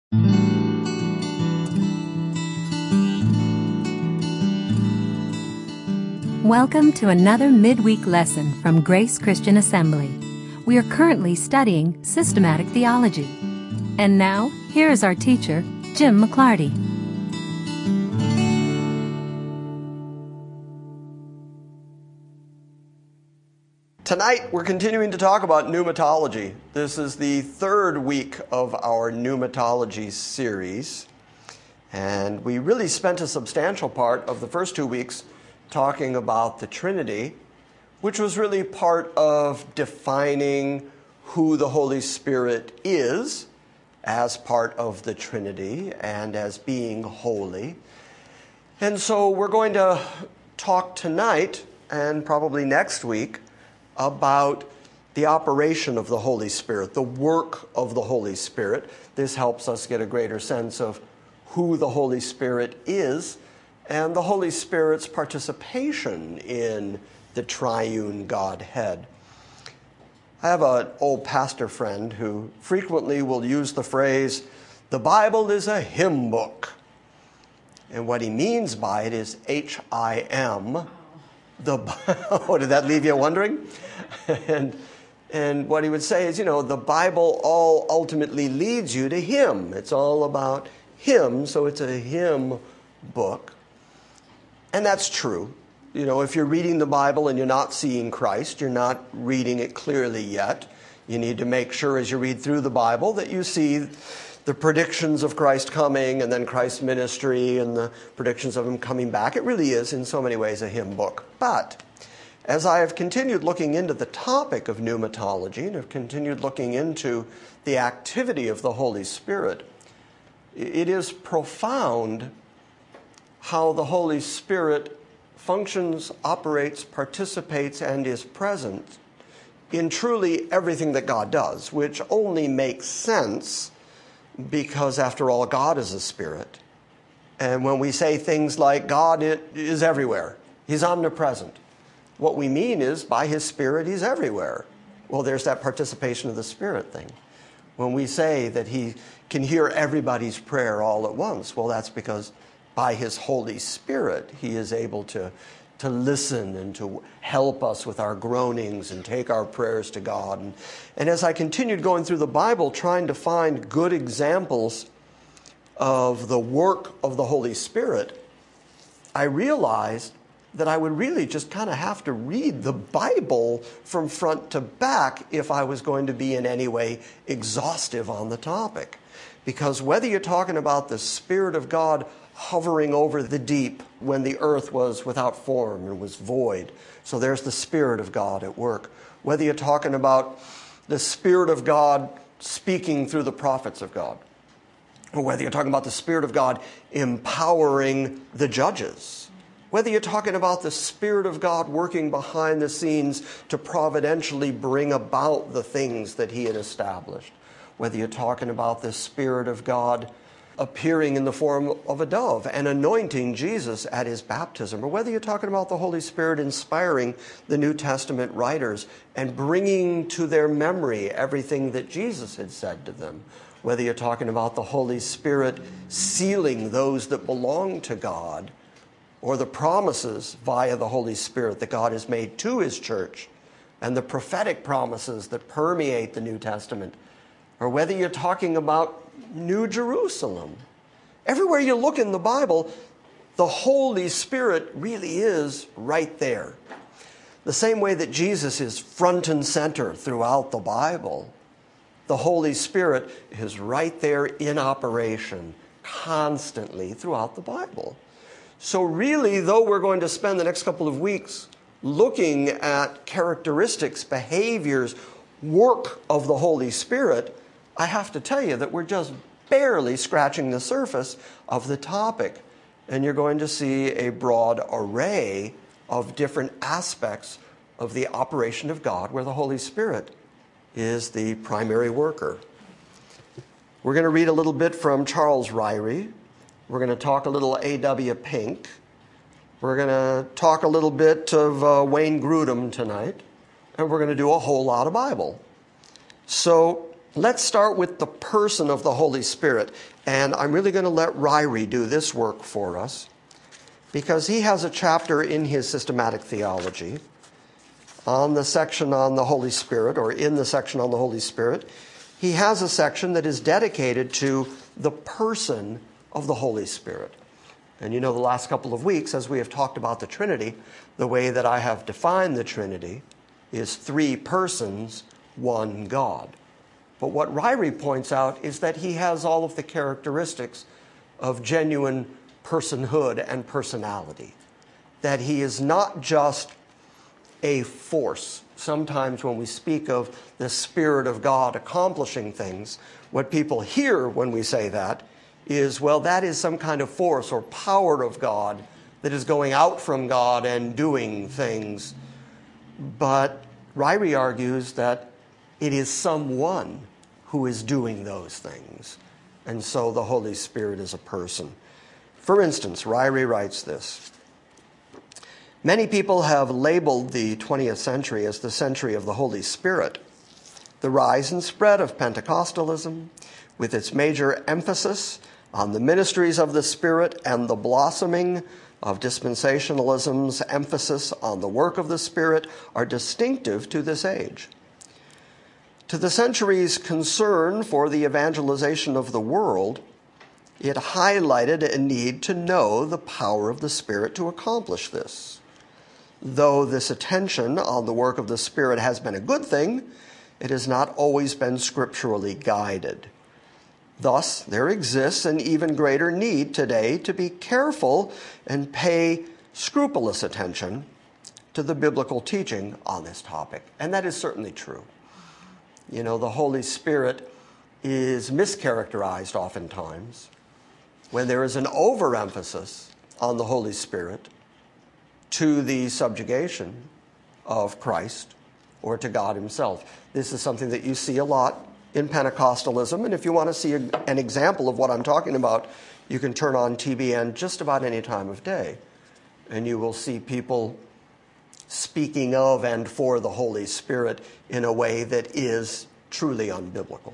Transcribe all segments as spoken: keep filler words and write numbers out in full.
Welcome to another midweek lesson from Grace Christian Assembly. We are currently studying systematic theology. And now, here is our teacher, Jim McClarty. Tonight, we're continuing to talk about pneumatology. This is the third week of our pneumatology series. And we really spent a substantial part of the first two weeks talking about the Trinity, which was really part of defining who the Holy Spirit is as part of the Trinity and as being holy. And so we're going to talk tonight and probably next week about the operation of the Holy Spirit, the work of the Holy Spirit. This helps us get a greater sense of who the Holy Spirit is and the Holy Spirit's participation in the triune Godhead. I have an old pastor friend who frequently will use the phrase, "The Bible is a hymn book." And what he means by it is H I M. The, oh, did that leave you wondering? and, and what he would say is, you know, the Bible all ultimately leads you to Him. It's all about Him, so it's a hymn book. And that's true. You know, if you're reading the Bible and you're not seeing Christ, you're not reading it clearly yet. You need to make sure as you read through the Bible that you see the predictions of Christ coming and then Christ's ministry and the predictions of Him coming back. It really is, in so many ways, a hymn book. But as I have continued looking into the topic of pneumatology and have continued looking into the activity of the Holy Spirit, it is profound how the Holy Spirit functions, operates, participates, and is present in truly everything that God does, which only makes sense because, after all, God is a spirit. And when we say things like God is everywhere, He's omnipresent, what we mean is by His Spirit, He's everywhere. Well, there's that participation of the Spirit thing. When we say that He can hear everybody's prayer all at once, well, that's because by His Holy Spirit, He is able to, to listen and to help us with our groanings and take our prayers to God. And, and as I continued going through the Bible, trying to find good examples of the work of the Holy Spirit, I realized that I would really just kind of have to read the Bible from front to back if I was going to be in any way exhaustive on the topic. Because whether you're talking about the Spirit of God hovering over the deep when the earth was without form and was void, so there's the Spirit of God at work. Whether you're talking about the Spirit of God speaking through the prophets of God, or whether you're talking about the Spirit of God empowering the judges, whether you're talking about the Spirit of God working behind the scenes to providentially bring about the things that He had established, whether you're talking about the Spirit of God appearing in the form of a dove and anointing Jesus at His baptism, or whether you're talking about the Holy Spirit inspiring the New Testament writers and bringing to their memory everything that Jesus had said to them, whether you're talking about the Holy Spirit sealing those that belong to God, or the promises via the Holy Spirit that God has made to His church, and the prophetic promises that permeate the New Testament, or whether you're talking about New Jerusalem. Everywhere you look in the Bible, the Holy Spirit really is right there. The same way that Jesus is front and center throughout the Bible, the Holy Spirit is right there in operation constantly throughout the Bible. So really, though we're going to spend the next couple of weeks looking at characteristics, behaviors, work of the Holy Spirit, I have to tell you that we're just barely scratching the surface of the topic. And you're going to see a broad array of different aspects of the operation of God where the Holy Spirit is the primary worker. We're going to read a little bit from Charles Ryrie. We're going to talk a little A W Pink. We're going to talk a little bit of uh, Wayne Grudem tonight. And we're going to do a whole lot of Bible. So let's start with the person of the Holy Spirit. And I'm really going to let Ryrie do this work for us, because he has a chapter in his systematic theology on the section on the Holy Spirit, or in the section on the Holy Spirit. He has a section that is dedicated to the person of the Holy Spirit. And you know, the last couple of weeks, as we have talked about the Trinity, the way that I have defined the Trinity is three persons, one God. But what Ryrie points out is that he has all of the characteristics of genuine personhood and personality. That he is not just a force. Sometimes when we speak of the Spirit of God accomplishing things, what people hear when we say that is, well, that is some kind of force or power of God that is going out from God and doing things. But Ryrie argues that it is someone who is doing those things. And so the Holy Spirit is a person. For instance, Ryrie writes this: many people have labeled the twentieth century as the century of the Holy Spirit. The rise and spread of Pentecostalism, with its major emphasis on the ministries of the Spirit and the blossoming of dispensationalism's emphasis on the work of the Spirit, are distinctive to this age. To the century's concern for the evangelization of the world, it highlighted a need to know the power of the Spirit to accomplish this. Though this attention on the work of the Spirit has been a good thing, it has not always been scripturally guided. Thus, there exists an even greater need today to be careful and pay scrupulous attention to the biblical teaching on this topic. And that is certainly true. You know, the Holy Spirit is mischaracterized oftentimes when there is an overemphasis on the Holy Spirit to the subjugation of Christ or to God himself. This is something that you see a lot in Pentecostalism, and if you want to see a, an example of what I'm talking about, you can turn on T B N just about any time of day, and you will see people speaking of and for the Holy Spirit in a way that is truly unbiblical.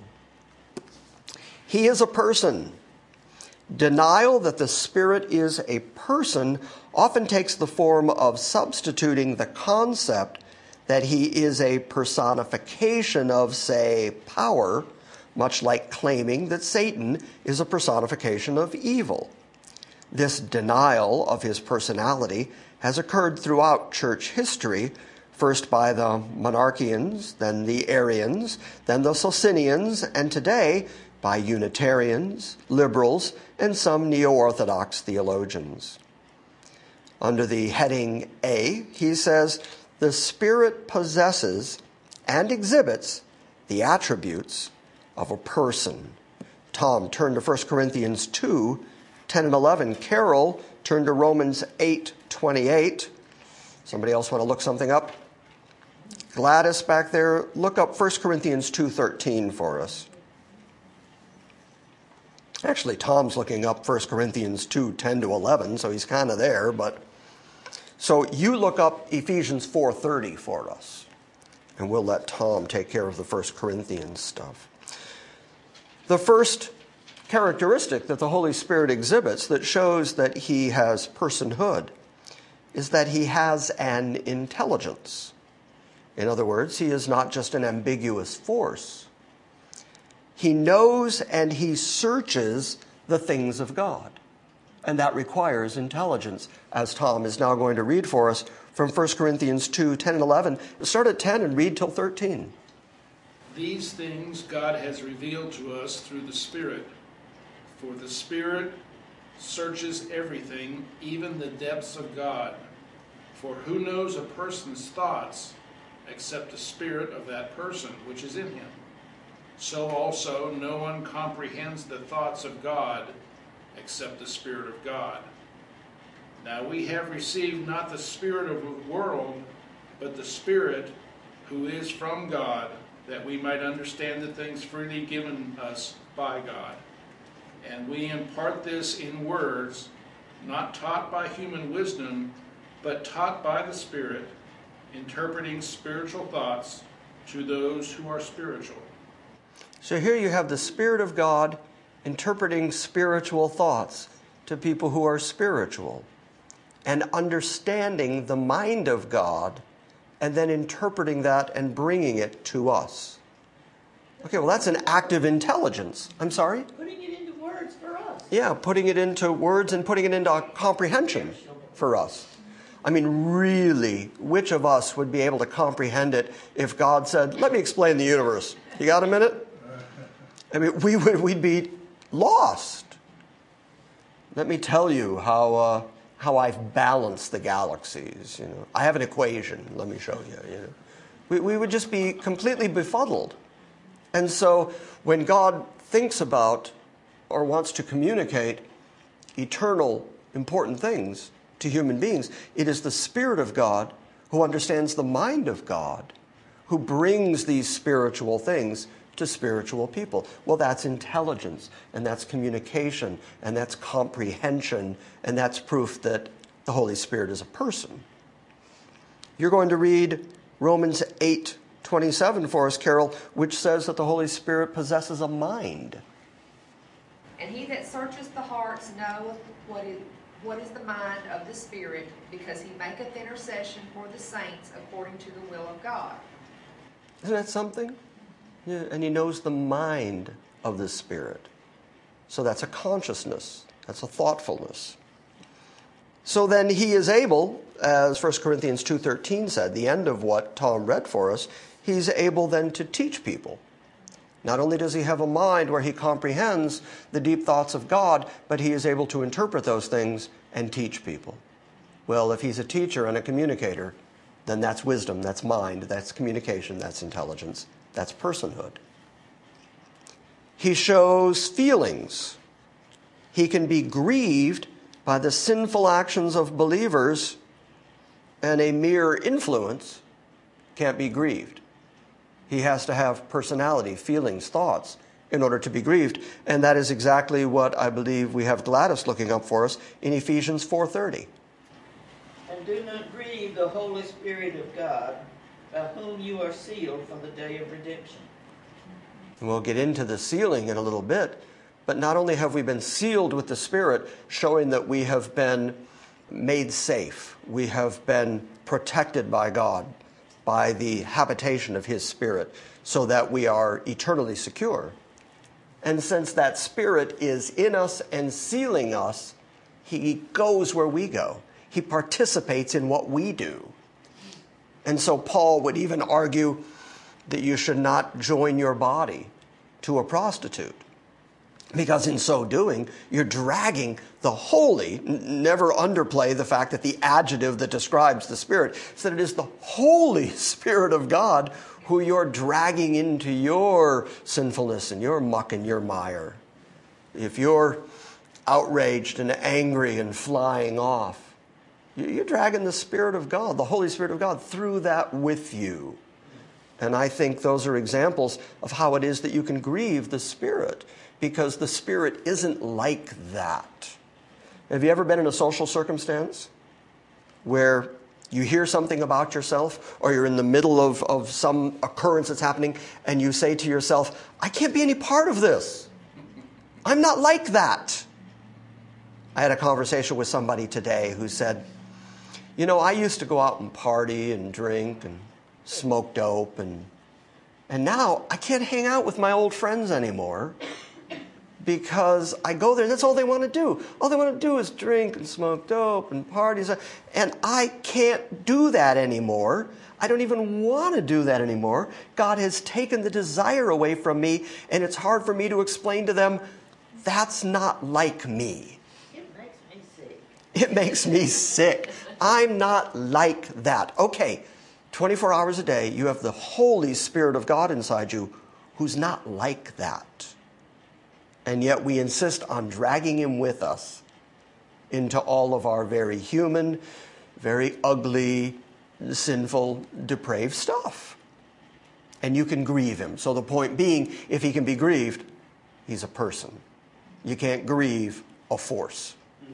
He is a person. Denial that the Spirit is a person often takes the form of substituting the concept that he is a personification of, say, power, much like claiming that Satan is a personification of evil. This denial of his personality has occurred throughout church history, first by the Monarchians, then the Arians, then the Socinians, and today by Unitarians, liberals, and some neo-Orthodox theologians. Under the heading A, he says, the Spirit possesses and exhibits the attributes of a person. Tom, turn to First Corinthians two, ten and eleven. Carol, turn to Romans eight, twenty-eight. Somebody else want to look something up? Gladys back there, look up First Corinthians two, thirteen for us. Actually, Tom's looking up First Corinthians two, ten to eleven, so he's kind of there, but... So you look up Ephesians four thirty for us, and we'll let Tom take care of the First Corinthians stuff. The first characteristic that the Holy Spirit exhibits that shows that he has personhood is that he has an intelligence. In other words, he is not just an ambiguous force. He knows and he searches the things of God. And that requires intelligence, as Tom is now going to read for us from First Corinthians two, ten and eleven. Start at ten and read till thirteen. These things God has revealed to us through the Spirit. For the Spirit searches everything, even the depths of God. For who knows a person's thoughts except the spirit of that person which is in him? So also no one comprehends the thoughts of God except the Spirit of God. Now we have received not the spirit of the world, but the Spirit who is from God, that we might understand the things freely given us by God. And we impart this in words, not taught by human wisdom, but taught by the Spirit, interpreting spiritual thoughts to those who are spiritual. So here you have the Spirit of God interpreting spiritual thoughts to people who are spiritual, and understanding the mind of God, and then interpreting that and bringing it to us. Okay, well, that's an active intelligence. I'm sorry? Putting it into words for us. Yeah, putting it into words and putting it into comprehension for us. I mean, really, which of us would be able to comprehend it if God said, let me explain the universe? You got a minute? I mean, we would, we'd be lost. Let me tell you how uh, how I've balanced the galaxies. You know, I have an equation. Let me show you. You know, we we would just be completely befuddled. And so, when God thinks about or wants to communicate eternal, important things to human beings, it is the Spirit of God who understands the mind of God, who brings these spiritual things to spiritual people. Well, that's intelligence, and that's communication, and that's comprehension, and that's proof that the Holy Spirit is a person. You're going to read Romans eight twenty-seven for us, Carol, which says that the Holy Spirit possesses a mind. And he that searches the hearts knoweth what is, what is the mind of the Spirit, because he maketh intercession for the saints according to the will of God. Isn't that something? Yeah, and he knows the mind of the Spirit. So that's a consciousness. That's a thoughtfulness. So then he is able, as First Corinthians two thirteen said, the end of what Tom read for us, he's able then to teach people. Not only does he have a mind where he comprehends the deep thoughts of God, but he is able to interpret those things and teach people. Well, if he's a teacher and a communicator, then that's wisdom, that's mind, that's communication, that's intelligence. That's personhood. He shows feelings. He can be grieved by the sinful actions of believers, and a mere influence can't be grieved. He has to have personality, feelings, thoughts in order to be grieved. And that is exactly what I believe we have Gladys looking up for us in Ephesians four thirty. And do not grieve the Holy Spirit of God, by whom you are sealed for the day of redemption. And we'll get into the sealing in a little bit, but not only have we been sealed with the Spirit, showing that we have been made safe, we have been protected by God, by the habitation of His Spirit, so that we are eternally secure. And since that Spirit is in us and sealing us, He goes where we go. He participates in what we do. And so Paul would even argue that you should not join your body to a prostitute, because in so doing, you're dragging the holy. Never underplay the fact that the adjective that describes the Spirit is that it is the Holy Spirit of God who you're dragging into your sinfulness and your muck and your mire. If you're outraged and angry and flying off, you're dragging the Spirit of God, the Holy Spirit of God, through that with you. And I think those are examples of how it is that you can grieve the Spirit, because the Spirit isn't like that. Have you ever been in a social circumstance where you hear something about yourself, or you're in the middle of, of some occurrence that's happening, and you say to yourself, I can't be any part of this. I'm not like that. I had a conversation with somebody today who said, you know, I used to go out and party and drink and smoke dope, and and now I can't hang out with my old friends anymore because I go there and that's all they want to do. All they want to do is drink and smoke dope and parties, and I can't do that anymore. I don't even want to do that anymore. God has taken the desire away from me, and it's hard for me to explain to them, that's not like me. It makes me sick. It makes me sick. I'm not like that. Okay, twenty-four hours a day, you have the Holy Spirit of God inside you who's not like that. And yet we insist on dragging Him with us into all of our very human, very ugly, sinful, depraved stuff. And you can grieve Him. So the point being, if He can be grieved, He's a person. You can't grieve a force.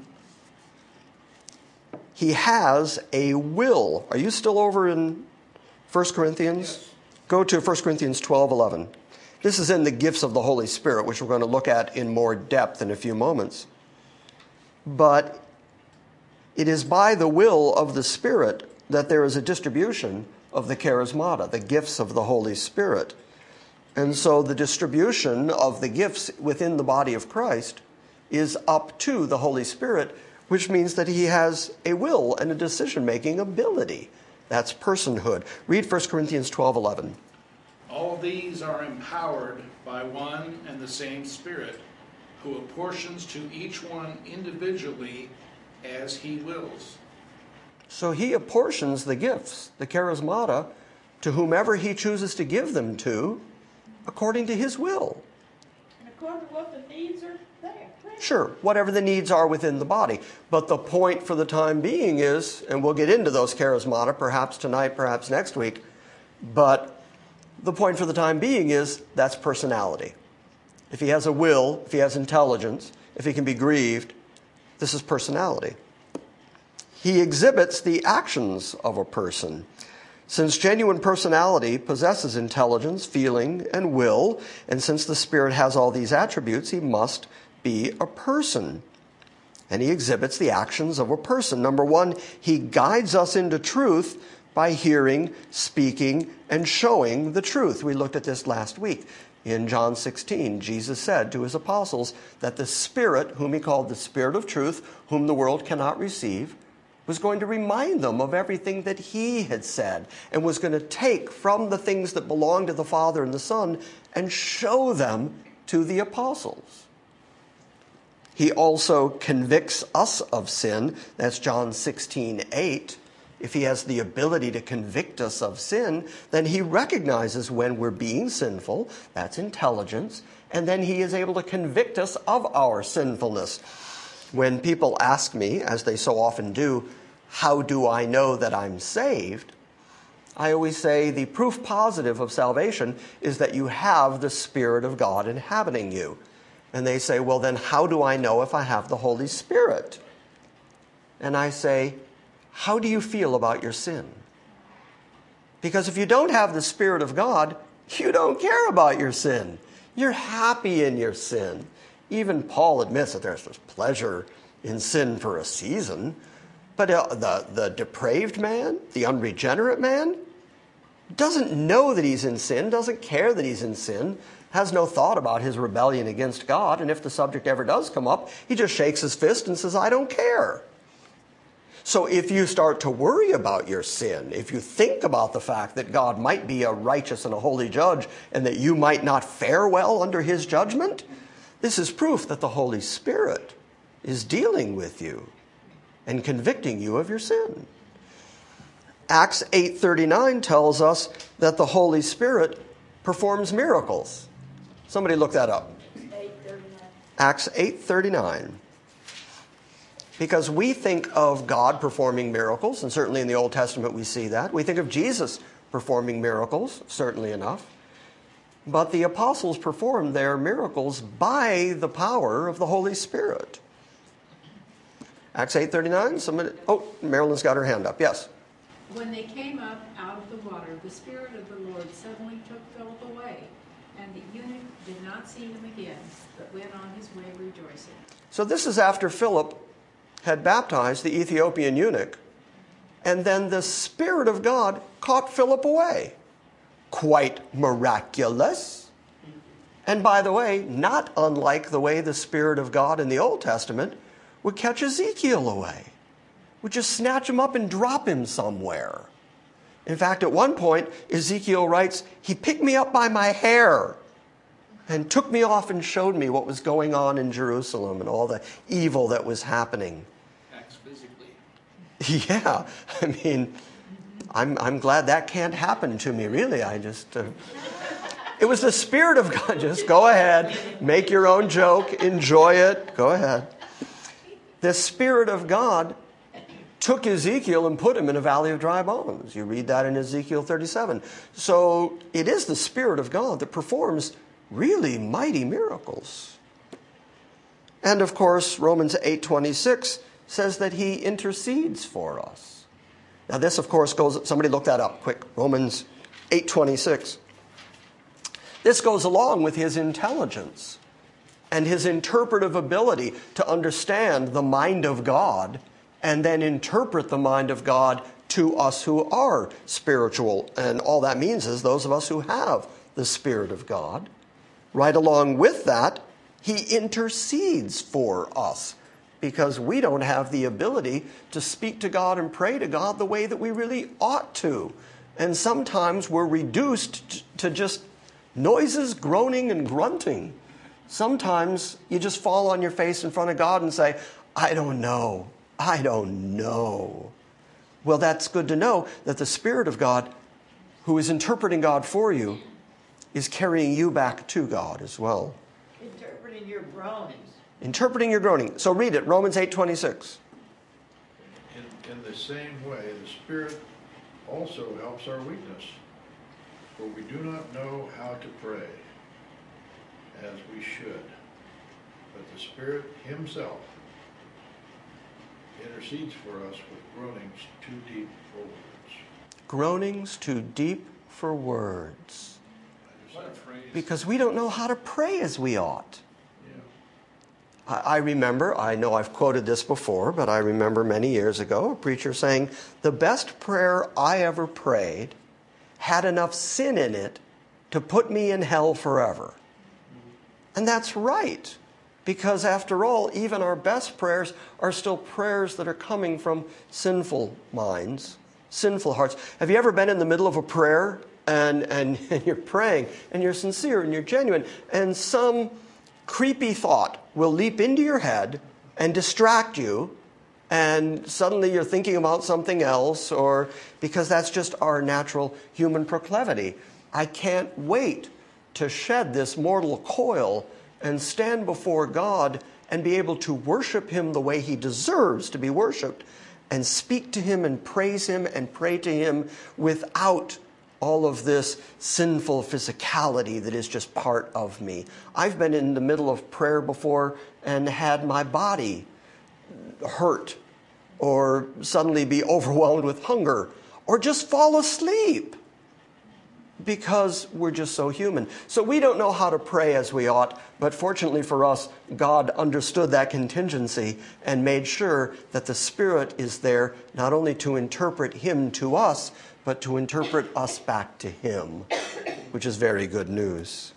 He has a will. Are you still over in First Corinthians? Yes. Go to First Corinthians twelve eleven. This is in the gifts of the Holy Spirit, which we're going to look at in more depth in a few moments. But it is by the will of the Spirit that there is a distribution of the charismata, the gifts of the Holy Spirit. And so the distribution of the gifts within the body of Christ is up to the Holy Spirit, which means that he has a will and a decision-making ability. That's personhood. Read First Corinthians twelve eleven. All these are empowered by one and the same Spirit, who apportions to each one individually as he wills. So he apportions the gifts, the charismata, to whomever he chooses to give them to, according to his will. And according to what the needs are there. Sure, whatever the needs are within the body. But the point for the time being is, and we'll get into those charismata perhaps tonight, perhaps next week, but the point for the time being is that's personality. If he has a will, if he has intelligence, if he can be grieved, this is personality. He exhibits the actions of a person. Since genuine personality possesses intelligence, feeling, and will, and since the Spirit has all these attributes, he must be a person. And he exhibits the actions of a person. Number one, he guides us into truth by hearing, speaking, and showing the truth. We looked at this last week. In John sixteen, Jesus said to his apostles that the Spirit, whom he called the Spirit of truth, whom the world cannot receive, was going to remind them of everything that he had said and was going to take from the things that belong to the Father and the Son and show them to the apostles. He also convicts us of sin. That's John sixteen eight. If he has the ability to convict us of sin, then he recognizes when we're being sinful. That's intelligence. And then he is able to convict us of our sinfulness. When people ask me, as they so often do, how do I know that I'm saved? I always say the proof positive of salvation is that you have the Spirit of God inhabiting you. And they say, well, then how do I know if I have the Holy Spirit? And I say, how do you feel about your sin? Because if you don't have the Spirit of God, you don't care about your sin. You're happy in your sin. Even Paul admits that there's this pleasure in sin for a season. But uh, the, the depraved man, the unregenerate man, doesn't know that he's in sin, doesn't care that he's in sin, has no thought about his rebellion against God. And if the subject ever does come up, he just shakes his fist and says, I don't care. So if you start to worry about your sin, if you think about the fact that God might be a righteous and a holy judge and that you might not fare well under his judgment, this is proof that the Holy Spirit is dealing with you and convicting you of your sin. Acts eight thirty-nine tells us that the Holy Spirit performs miracles. Somebody look that up. Acts eight thirty-nine. Because we think of God performing miracles, and certainly in the Old Testament we see that. We think of Jesus performing miracles, certainly enough. But the apostles performed their miracles by the power of the Holy Spirit. Acts eight thirty-nine. Somebody, oh, Marilyn's got her hand up. Yes. When they came up out of the water, the Spirit of the Lord suddenly took Philip away, and the eunuch did not see him again, but went on his way rejoicing. So this is after Philip had baptized the Ethiopian eunuch, and then the Spirit of God caught Philip away. Quite miraculous. And by the way, not unlike the way the Spirit of God in the Old Testament would catch Ezekiel away. Would just snatch him up and drop him somewhere. In fact, at one point, Ezekiel writes, he picked me up by my hair and took me off and showed me what was going on in Jerusalem and all the evil that was happening. Acts physically. Yeah, I mean, I'm I'm glad that can't happen to me, really. I just, uh, it was the Spirit of God. Just go ahead, make your own joke, enjoy it, go ahead. The Spirit of God took Ezekiel and put him in a valley of dry bones. You read that in Ezekiel thirty-seven. So it is the Spirit of God that performs really mighty miracles. And of course, Romans eight twenty-six says that he intercedes for us. Now this, of course, goes, somebody look that up quick. Romans eight twenty-six. This goes along with his intelligence and his interpretive ability to understand the mind of God and then interpret the mind of God to us who are spiritual. And all that means is those of us who have the Spirit of God. Right along with that, he intercedes for us because we don't have the ability to speak to God and pray to God the way that we really ought to. And sometimes we're reduced to just noises, groaning, and grunting. Sometimes you just fall on your face in front of God and say, I don't know. I don't know. Well, that's good to know that the Spirit of God, who is interpreting God for you, is carrying you back to God as well. Interpreting your groanings. Interpreting your groaning. So read it, Romans eight twenty-six. In, in the same way, the Spirit also helps our weakness, for we do not know how to pray as we should, but the Spirit himself intercedes for us with groanings too deep for words. Groanings too deep for words. What a phrase. Because we don't know how to pray as we ought. Yeah. I, I remember, I know I've quoted this before, but I remember many years ago a preacher saying, the best prayer I ever prayed had enough sin in it to put me in hell forever. And that's right. Because after all, even our best prayers are still prayers that are coming from sinful minds, sinful hearts. Have you ever been in the middle of a prayer and, and, and you're praying and you're sincere and you're genuine and some creepy thought will leap into your head and distract you and suddenly you're thinking about something else, or because that's just our natural human proclivity. I can't wait to shed this mortal coil and stand before God and be able to worship him the way he deserves to be worshiped and speak to him and praise him and pray to him without all of this sinful physicality that is just part of me. I've been in the middle of prayer before and had my body hurt or suddenly be overwhelmed with hunger or just fall asleep. Because we're just so human. So we don't know how to pray as we ought, but fortunately for us, God understood that contingency and made sure that the Spirit is there not only to interpret him to us, but to interpret us back to him, which is very good news.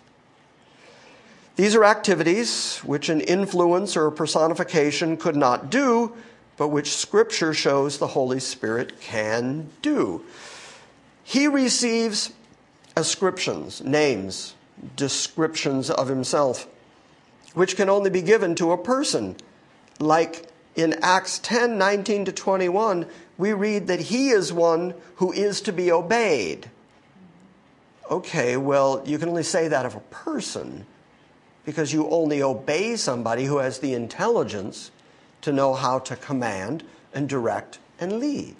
These are activities which an influence or a personification could not do, but which Scripture shows the Holy Spirit can do. He receives ascriptions, names, descriptions of himself, which can only be given to a person. Like in Acts ten, nineteen to twenty-one, we read that he is one who is to be obeyed. Okay, well, you can only say that of a person because you only obey somebody who has the intelligence to know how to command and direct and lead.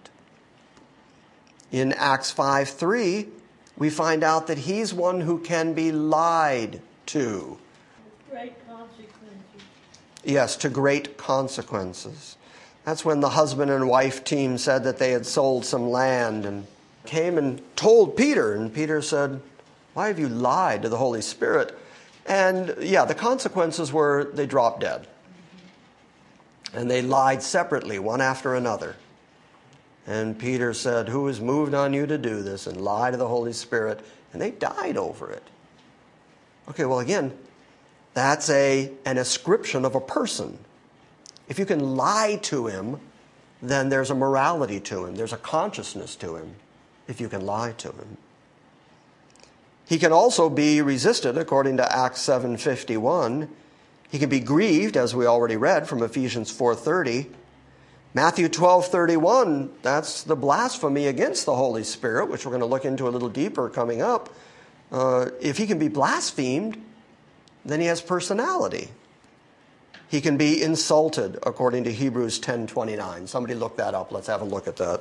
In Acts five three, we find out that he's one who can be lied to. Great consequences. Yes, to great consequences. That's when the husband and wife team said that they had sold some land and came and told Peter. And Peter said, why have you lied to the Holy Spirit? And yeah, the consequences were they dropped dead. And they lied separately, one after another. And Peter said, who has moved on you to do this? And lie to the Holy Spirit. And they died over it. Okay, well, again, that's a, an ascription of a person. If you can lie to him, then there's a morality to him. There's a consciousness to him, if you can lie to him. He can also be resisted, according to Acts seven fifty-one. He can be grieved, as we already read from Ephesians four thirty. Matthew twelve thirty-one, that's the blasphemy against the Holy Spirit, which we're going to look into a little deeper coming up. Uh, if he can be blasphemed, then he has personality. He can be insulted, according to Hebrews ten twenty-nine. Somebody look that up. Let's have a look at that.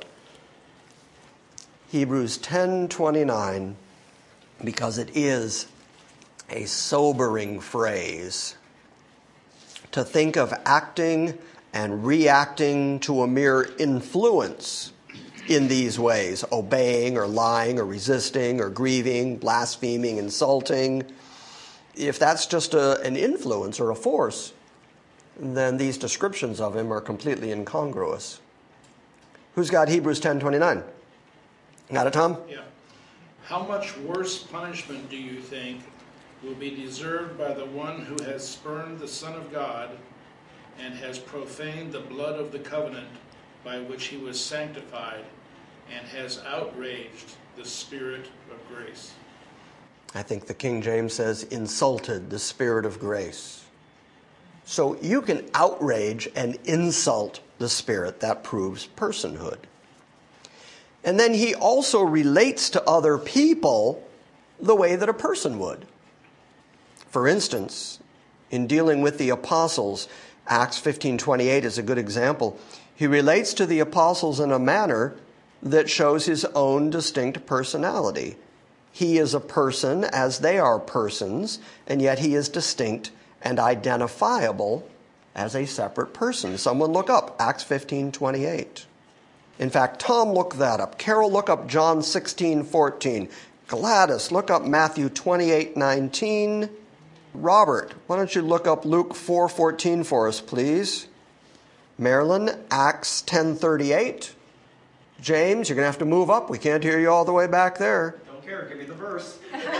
Hebrews ten twenty-nine, because it is a sobering phrase to think of acting and reacting to a mere influence in these ways, obeying or lying or resisting or grieving, blaspheming, insulting, if that's just a, an influence or a force, then these descriptions of him are completely incongruous. Who's got Hebrews ten twenty-nine? Got it, Tom? Yeah. How much worse punishment do you think will be deserved by the one who has spurned the Son of God and has profaned the blood of the covenant by which he was sanctified and has outraged the Spirit of grace? I think the King James says, insulted the Spirit of grace. So you can outrage and insult the Spirit. That proves personhood. And then he also relates to other people the way that a person would. For instance, in dealing with the apostles, Acts fifteen twenty-eight is a good example. He relates to the apostles in a manner that shows his own distinct personality. He is a person as they are persons, and yet he is distinct and identifiable as a separate person. Someone look up Acts fifteen twenty-eight. In fact, Tom, look that up. Carol, look up John sixteen fourteen. Gladys, look up Matthew twenty-eight nineteen. Robert, why don't you look up Luke four fourteen for us, please? Marilyn, Acts ten thirty-eight. James, you're going to have to move up. We can't hear you all the way back there. Don't care. Give me the verse.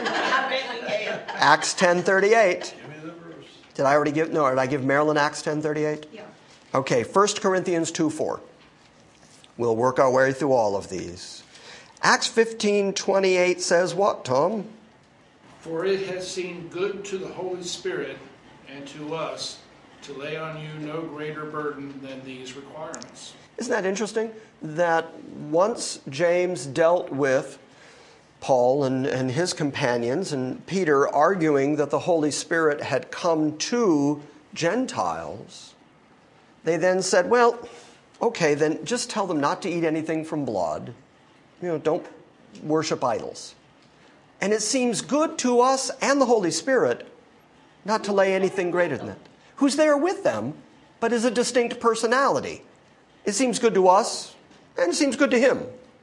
Acts ten thirty-eight. Give me the verse. Did I already give? No, did I give Marilyn Acts ten thirty-eight? Yeah. Okay, First Corinthians two four. We'll work our way through all of these. Acts fifteen twenty-eight says what, Tom? For it has seemed good to the Holy Spirit and to us to lay on you no greater burden than these requirements. Isn't that interesting? That once James dealt with Paul and, and his companions and Peter arguing that the Holy Spirit had come to Gentiles, they then said, well, okay, then just tell them not to eat anything from blood. You know, don't worship idols. And it seems good to us and the Holy Spirit not to lay anything greater than that. Who's there with them, but is a distinct personality. It seems good to us, and it seems good to him.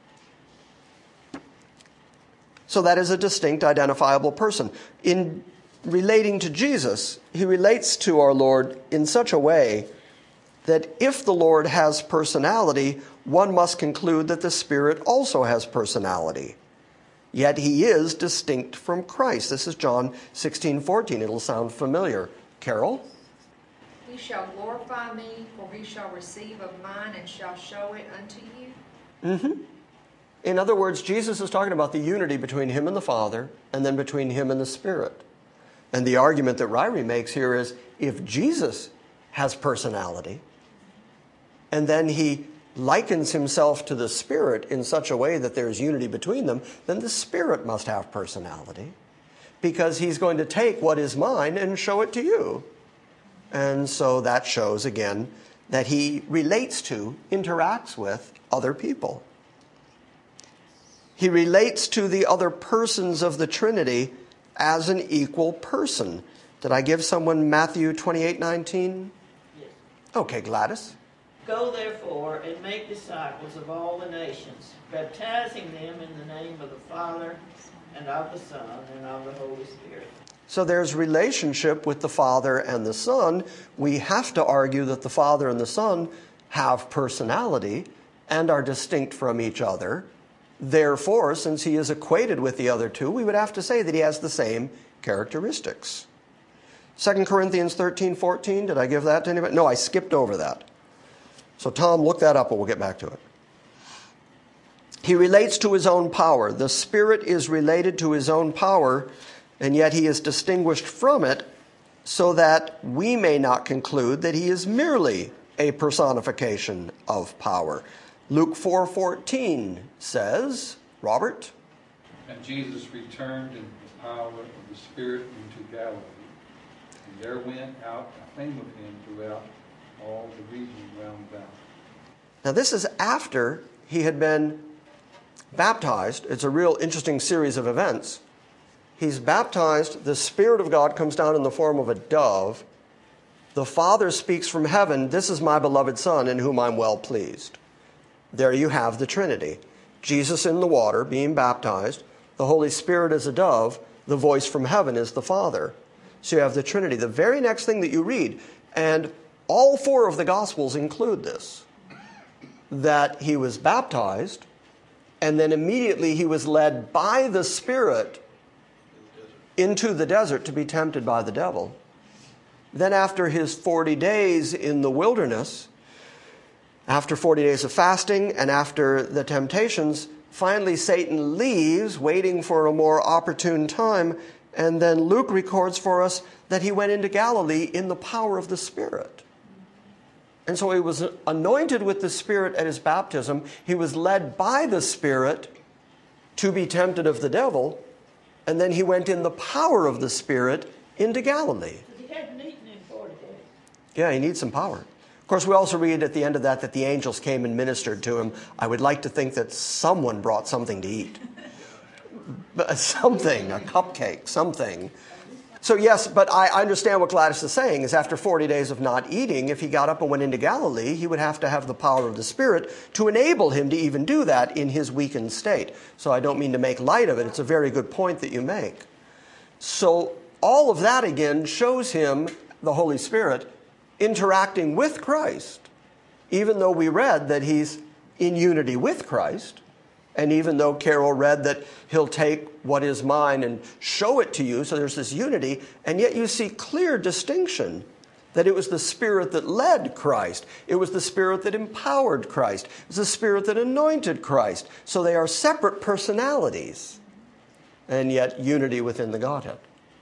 So that is a distinct, identifiable person. In relating to Jesus, he relates to our Lord in such a way that if the Lord has personality, one must conclude that the Spirit also has personality. Yet he is distinct from Christ. This is John sixteen fourteen. It'll sound familiar. Carol? He shall glorify me, for he shall receive of mine and shall show it unto you. Mm-hmm. In other words, Jesus is talking about the unity between him and the Father, and then between him and the Spirit. And the argument that Ryrie makes here is, if Jesus has personality, and then he likens himself to the Spirit in such a way that there's unity between them, then the Spirit must have personality, because he's going to take what is mine and show it to you. And so that shows, again, that he relates to, interacts with other people. He relates to the other persons of the Trinity as an equal person. Did I give someone Matthew twenty-eight nineteen? Yes. Okay, Gladys. Go therefore and make disciples of all the nations, baptizing them in the name of the Father and of the Son and of the Holy Spirit. So there's relationship with the Father and the Son. We have to argue that the Father and the Son have personality and are distinct from each other. Therefore, since he is equated with the other two, we would have to say that he has the same characteristics. Second Corinthians thirteen fourteen, did I give that to anybody? No, I skipped over that. So Tom, look that up and we'll get back to it. He relates to his own power. The Spirit is related to his own power, and yet he is distinguished from it so that we may not conclude that he is merely a personification of power. Luke four fourteen says, Robert? And Jesus returned in the power of the Spirit into Galilee. And there went out a fame of him throughout all the region round about. Now this is after he had been baptized. It's a real interesting series of events. He's baptized. The Spirit of God comes down in the form of a dove. The Father speaks from heaven, this is my beloved Son in whom I'm well pleased. there you have the Trinity. Jesus in the water being baptized, the Holy Spirit as a dove, the voice from heaven is the Father. So you have the Trinity. The very next thing that you read, and all four of the Gospels include this, that he was baptized, and then immediately he was led by the Spirit into the desert to be tempted by the devil. Then after his forty days in the wilderness, after forty days of fasting and after the temptations, finally Satan leaves, waiting for a more opportune time, and then Luke records for us that he went into Galilee in the power of the Spirit. And so he was anointed with the Spirit at his baptism. He was led by the Spirit to be tempted of the devil, and then he went in the power of the Spirit into Galilee. But he hadn't eaten in forty days. Yeah, he needs some power. Of course, we also read at the end of that that the angels came and ministered to him. I would like to think that someone brought something to eat. Something, a cupcake, something. So yes, but I understand what Gladys is saying, is after forty days of not eating, if he got up and went into Galilee, he would have to have the power of the Spirit to enable him to even do that in his weakened state. So I don't mean to make light of it. It's a very good point that you make. So all of that, again, shows him, the Holy Spirit, interacting with Christ, even though we read that he's in unity with Christ. And even though Carol read that he'll take what is mine and show it to you, so there's this unity, and yet you see clear distinction that it was the Spirit that led Christ. It was the Spirit that empowered Christ. It was the Spirit that anointed Christ. So they are separate personalities, and yet unity within the Godhead.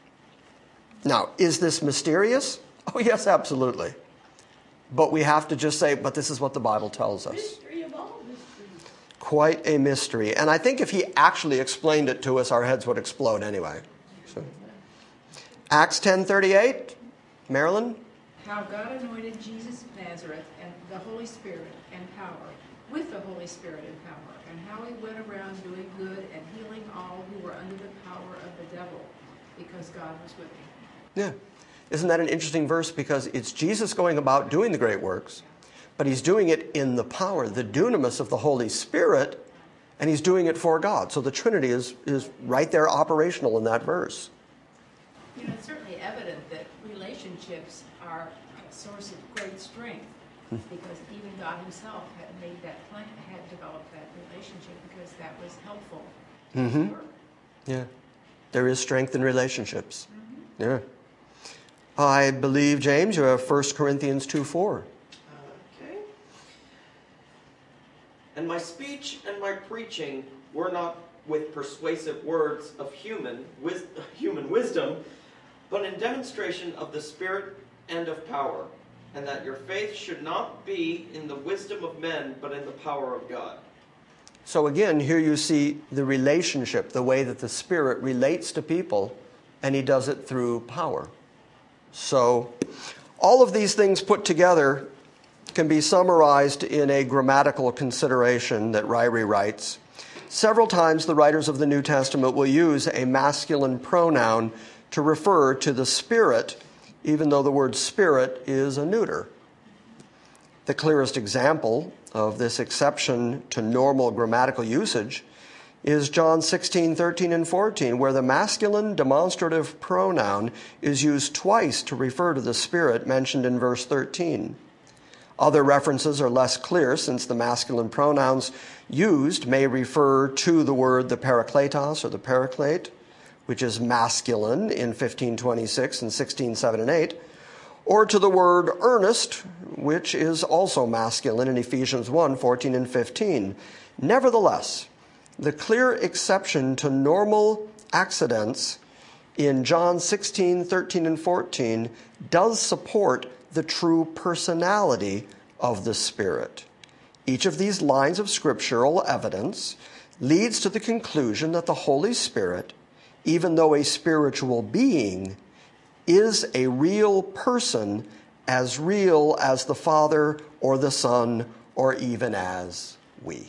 Now, is this mysterious? Oh, yes, absolutely. But we have to just say, but this is what the Bible tells us. Mystery of all mysteries. Quite a mystery. And I think if he actually explained it to us, our heads would explode anyway. So. Acts ten thirty-eight, Marilyn? How God anointed Jesus of Nazareth and the Holy Spirit and power, with the Holy Spirit and power, and how he went around doing good and healing all who were under the power of the devil, because God was with him. Yeah. Isn't that an interesting verse? Because it's Jesus going about doing the great works, but he's doing it in the power, the dunamis of the Holy Spirit, and he's doing it for God. So the Trinity is, is right there operational in that verse. You know, it's certainly evident that relationships are a source of great strength, because even God himself had made that plan, had developed that relationship because that was helpful. Mm-hmm. Sure. Yeah. There is strength in relationships. Mm-hmm. Yeah. I believe, James, you have First Corinthians two four. Okay. And my speech and my preaching were not with persuasive words of human, wis- human wisdom, but in demonstration of the Spirit and of power, and that your faith should not be in the wisdom of men, but in the power of God. So again, here you see the relationship, the way that the Spirit relates to people, and he does it through power. So all of these things put together can be summarized in a grammatical consideration that Ryrie writes. Several times the writers of the New Testament will use a masculine pronoun to refer to the Spirit, even though the word Spirit is a neuter. The clearest example of this exception to normal grammatical usage is John sixteen, thirteen, and fourteen, where the masculine demonstrative pronoun is used twice to refer to the Spirit mentioned in verse thirteen. Other references are less clear, since the masculine pronouns used may refer to the word the parakletos or the paraclete, which is masculine in fifteen twenty-six and sixteen seven and eight, or to the word earnest, which is also masculine in Ephesians one, fourteen and fifteen. Nevertheless, the clear exception to normal accidents in John sixteen, thirteen, and fourteen does support the true personality of the Spirit. Each of these lines of scriptural evidence leads to the conclusion that the Holy Spirit, even though a spiritual being, is a real person, as real as the Father or the Son or even as we.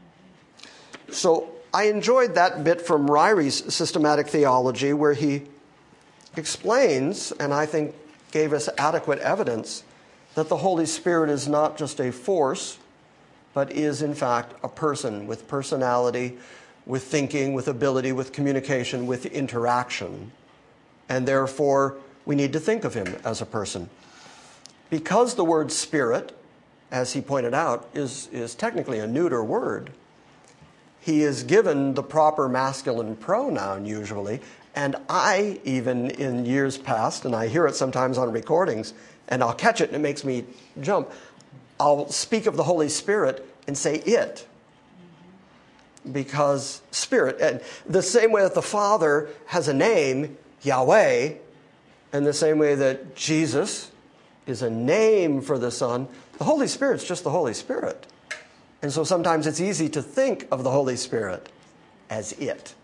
So I enjoyed that bit from Ryrie's systematic theology, where he explains, and I think gave us adequate evidence, that the Holy Spirit is not just a force, but is in fact a person with personality, with thinking, with ability, with communication, with interaction. And therefore, we need to think of him as a person. Because the word spirit, as he pointed out, is, is technically a neuter word, he is given the proper masculine pronoun usually. And I, even in years past, and I hear it sometimes on recordings, and I'll catch it and it makes me jump, I'll speak of the Holy Spirit and say it. Because Spirit, and the same way that the Father has a name, Yahweh, and the same way that Jesus is a name for the Son, the Holy Spirit's just the Holy Spirit. And so sometimes it's easy to think of the Holy Spirit as it.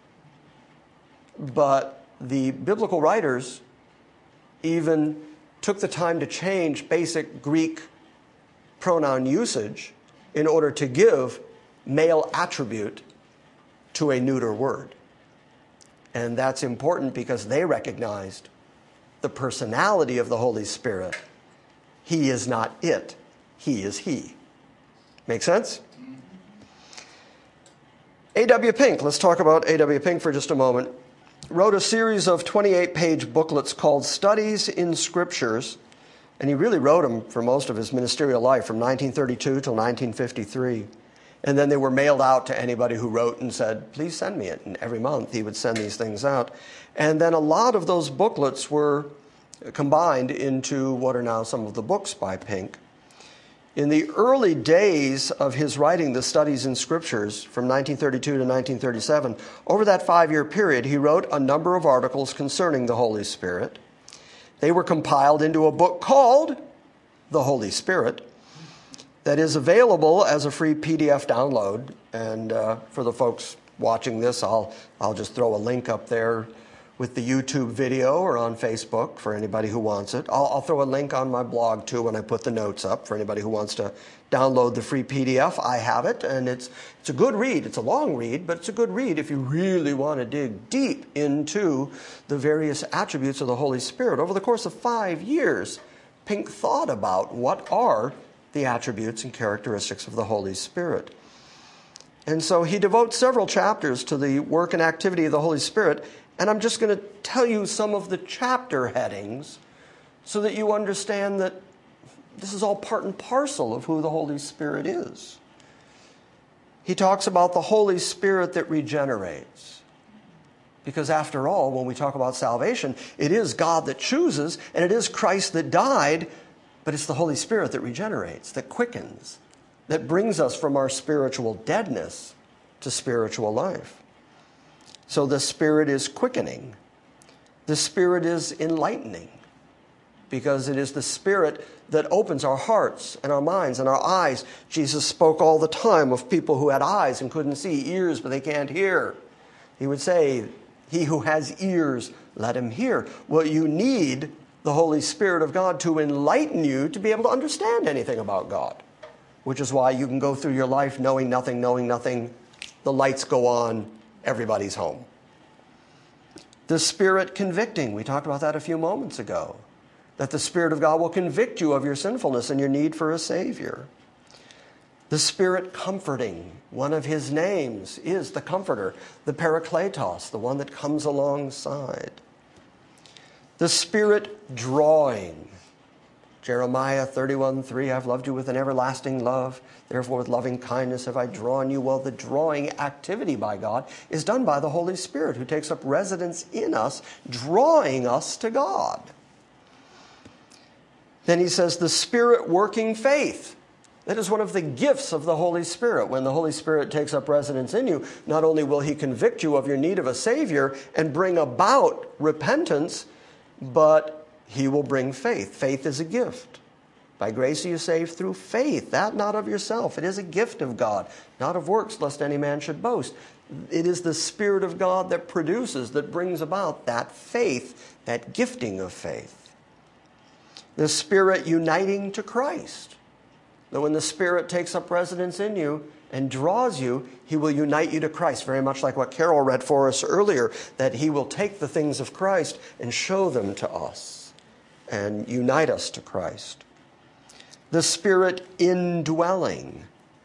But the biblical writers even took the time to change basic Greek pronoun usage in order to give male attribute to a neuter word. And that's important because they recognized the personality of the Holy Spirit. He is not it. He is he. Make sense? A W Pink, let's talk about A W Pink for just a moment, wrote a series of twenty-eight page booklets called Studies in Scriptures, and he really wrote them for most of his ministerial life, from nineteen thirty-two till nineteen fifty-three. And then they were mailed out to anybody who wrote and said, please send me it. And every month he would send these things out. And then a lot of those booklets were combined into what are now some of the books by Pink. In the early days of his writing the Studies in Scriptures, from nineteen thirty-two to nineteen thirty-seven, over that five-year period, he wrote a number of articles concerning the Holy Spirit. They were compiled into a book called The Holy Spirit that is available as a free P D F download. And uh, for the folks watching this, I'll, I'll just throw a link up there with the YouTube video or on Facebook for anybody who wants it. I'll, I'll throw a link on my blog too when I put the notes up for anybody who wants to download the free P D F. I have it, and it's it's a good read. It's a long read, but it's a good read if you really want to dig deep into the various attributes of the Holy Spirit. Over the course of five years, Pink thought about what are the attributes and characteristics of the Holy Spirit. And so he devotes several chapters to the work and activity of the Holy Spirit. And I'm just going to tell you some of the chapter headings so that you understand that this is all part and parcel of who the Holy Spirit is. He talks about the Holy Spirit that regenerates. Because after all, when we talk about salvation, it is God that chooses, and it is Christ that died, but it's the Holy Spirit that regenerates, that quickens, that brings us from our spiritual deadness to spiritual life. So the Spirit is quickening. The Spirit is enlightening, because it is the Spirit that opens our hearts and our minds and our eyes. Jesus spoke all the time of people who had eyes and couldn't see, ears but they can't hear. He would say, he who has ears, let him hear. Well, you need the Holy Spirit of God to enlighten you to be able to understand anything about God, which is why you can go through your life knowing nothing, knowing nothing. The lights go on, everybody's home. The Spirit convicting. We talked about that a few moments ago. That the Spirit of God will convict you of your sinfulness and your need for a Savior. The Spirit comforting. One of his names is the Comforter, the Parakletos, the one that comes alongside. The Spirit drawing. Jeremiah thirty-one three, I've loved you with an everlasting love. Therefore, with loving kindness have I drawn you. Well, the drawing activity by God is done by the Holy Spirit, who takes up residence in us, drawing us to God. Then he says, the Spirit working faith. That is one of the gifts of the Holy Spirit. When the Holy Spirit takes up residence in you, not only will he convict you of your need of a Savior and bring about repentance, but he will bring faith. Faith is a gift. By grace are you saved through faith, that not of yourself. It is a gift of God, not of works, lest any man should boast. It is the Spirit of God that produces, that brings about that faith, that gifting of faith. The Spirit uniting to Christ. That when the Spirit takes up residence in you and draws you, he will unite you to Christ, very much like what Carol read for us earlier, that he will take the things of Christ and show them to us and unite us to Christ. The Spirit indwelling.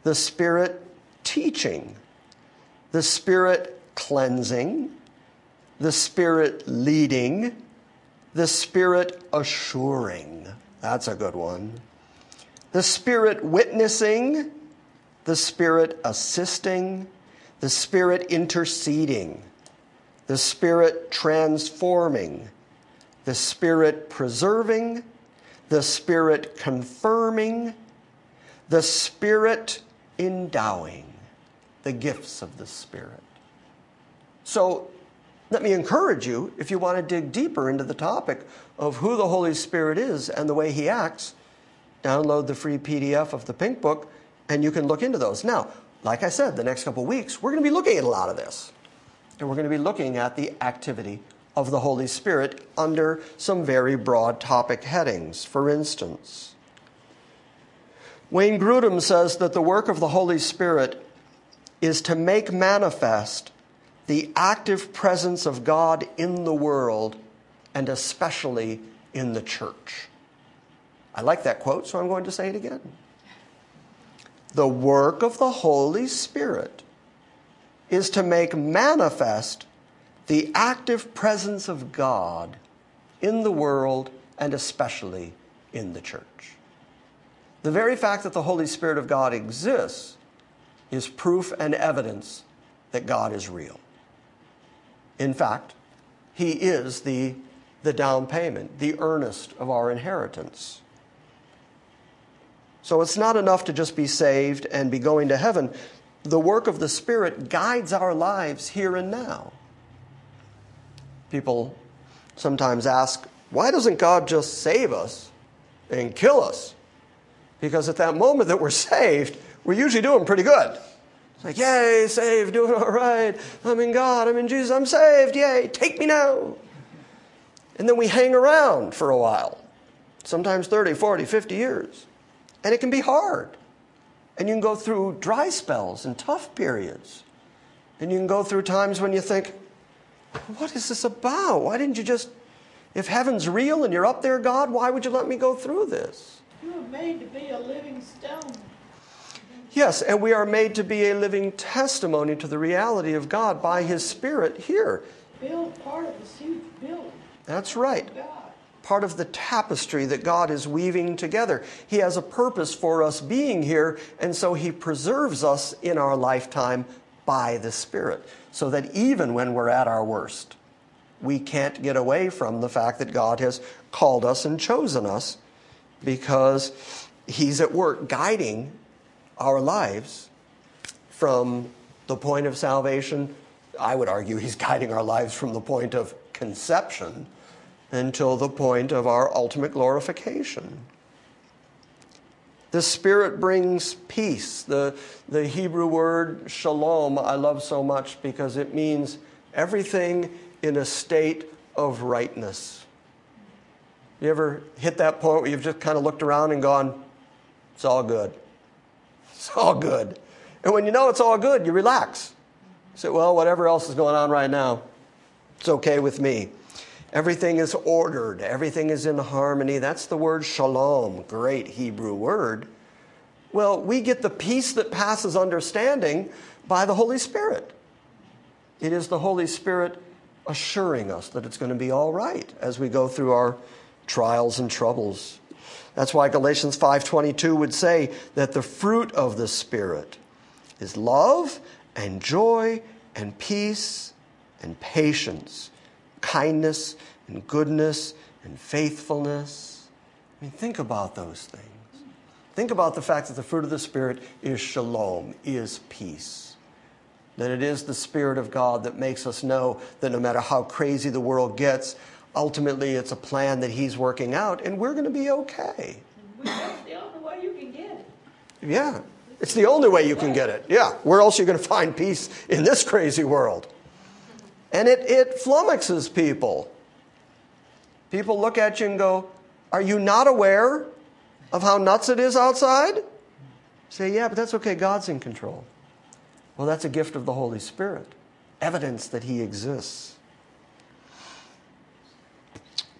the Spirit teaching, the Spirit cleansing, the Spirit leading, the Spirit assuring. That's a good one. The Spirit witnessing, the Spirit assisting, the Spirit interceding, the Spirit transforming, the Spirit preserving, the Spirit confirming, the Spirit endowing, the gifts of the Spirit. So let me encourage you, if you want to dig deeper into the topic of who the Holy Spirit is and the way he acts, download the free P D F of the Pink Book, and you can look into those. Now, like I said, the next couple of weeks, we're going to be looking at a lot of this. And we're going to be looking at the activity of the Holy Spirit under some very broad topic headings. For instance, Wayne Grudem says that the work of the Holy Spirit is to make manifest the active presence of God in the world, and especially in the church. I like that quote, so I'm going to say it again. The work of the Holy Spirit is to make manifest the active presence of God in the world, and especially in the church. The very fact that the Holy Spirit of God exists is proof and evidence that God is real. In fact, he is the, the down payment, the earnest of our inheritance. So it's not enough to just be saved and be going to heaven. The work of the Spirit guides our lives here and now. People sometimes ask, why doesn't God just save us and kill us? Because at that moment that we're saved, we're usually doing pretty good. It's like, yay, saved, doing all right. I'm in God, I'm in Jesus, I'm saved, yay, take me now. And then we hang around for a while, sometimes thirty, forty, fifty years. And it can be hard. And you can go through dry spells and tough periods. And you can go through times when you think, what is this about? Why didn't you just, if heaven's real and you're up there, God, why would you let me go through this? You were made to be a living stone. Yes, and we are made to be a living testimony to the reality of God by his Spirit here. Build part of this huge building. That's right. God. Part of the tapestry that God is weaving together. He has a purpose for us being here, and so he preserves us in our lifetime by the Spirit, so that even when we're at our worst, we can't get away from the fact that God has called us and chosen us, because he's at work guiding our lives from the point of salvation. I would argue he's guiding our lives from the point of conception until the point of our ultimate glorification. The Spirit brings peace. The, the Hebrew word shalom I love so much because it means everything in a state of rightness. You ever hit that point where you've just kind of looked around and gone, it's all good. It's all good. And when you know it's all good, you relax. You say, well, whatever else is going on right now, it's okay with me. Everything is ordered. Everything is in harmony. That's the word shalom, great Hebrew word. Well, we get the peace that passes understanding by the Holy Spirit. It is the Holy Spirit assuring us that it's going to be all right as we go through our trials and troubles. That's why Galatians five twenty-two would say that the fruit of the Spirit is love and joy and peace and patience, kindness and goodness and faithfulness. I mean, think about those things. Think about the fact that the fruit of the Spirit is shalom, is peace. That it is the Spirit of God that makes us know that no matter how crazy the world gets, ultimately it's a plan that he's working out, and we're going to be okay. That's the only way you can get it. Yeah, it's the only way you can get it. Yeah, where else are you going to find peace in this crazy world? And it, it flummoxes people. People look at you and go, are you not aware of how nuts it is outside? Say, yeah, but that's okay. God's in control. Well, that's a gift of the Holy Spirit. Evidence that he exists.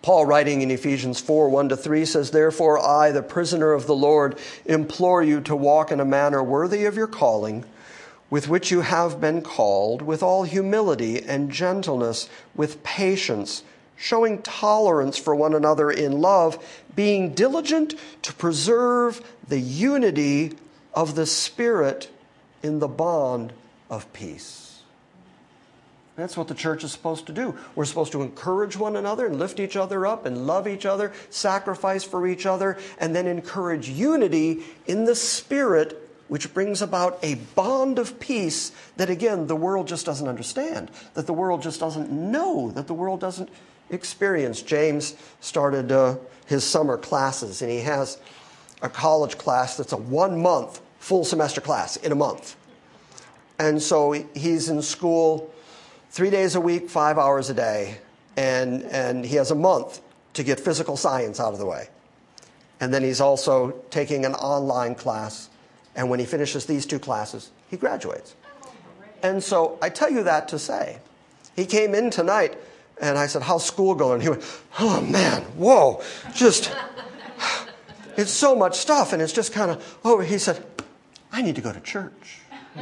Paul, writing in Ephesians four, one to three, says, "Therefore I, the prisoner of the Lord, implore you to walk in a manner worthy of your calling, with which you have been called, with all humility and gentleness, with patience, showing tolerance for one another in love, being diligent to preserve the unity of the Spirit in the bond of peace." That's what the church is supposed to do. We're supposed to encourage one another and lift each other up and love each other, sacrifice for each other, and then encourage unity in the Spirit, which brings about a bond of peace that, again, the world just doesn't understand, that the world just doesn't know, that the world doesn't experience. James started uh, his summer classes, and he has a college class that's a one-month full semester class in a month. And so he's in school three days a week, five hours a day, and, and he has a month to get physical science out of the way. And then he's also taking an online class, and when he finishes these two classes, he graduates. And so I tell you that to say, he came in tonight, and I said, "How's school going?" And he went, "Oh man, whoa, just, it's so much stuff," and it's just kind of, oh, he said, "I need to go to church."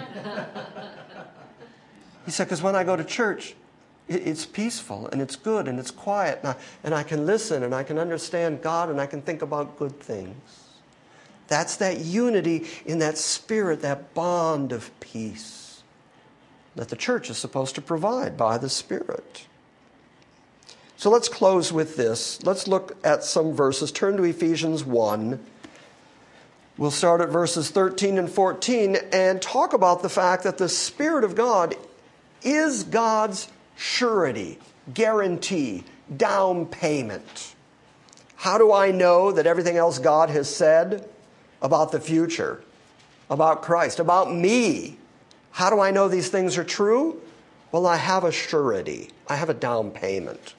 He said, "Because when I go to church, it's peaceful and it's good and it's quiet, and I, and I can listen and I can understand God and I can think about good things." That's that unity in that Spirit, that bond of peace that the church is supposed to provide by the Spirit. So let's close with this. Let's look at some verses. Turn to Ephesians one. We'll start at verses thirteen and fourteen and talk about the fact that the Spirit of God is God's surety, guarantee, down payment. How do I know that everything else God has said about the future, about Christ, about me, how do I know these things are true? Well, I have a surety. I have a down payment.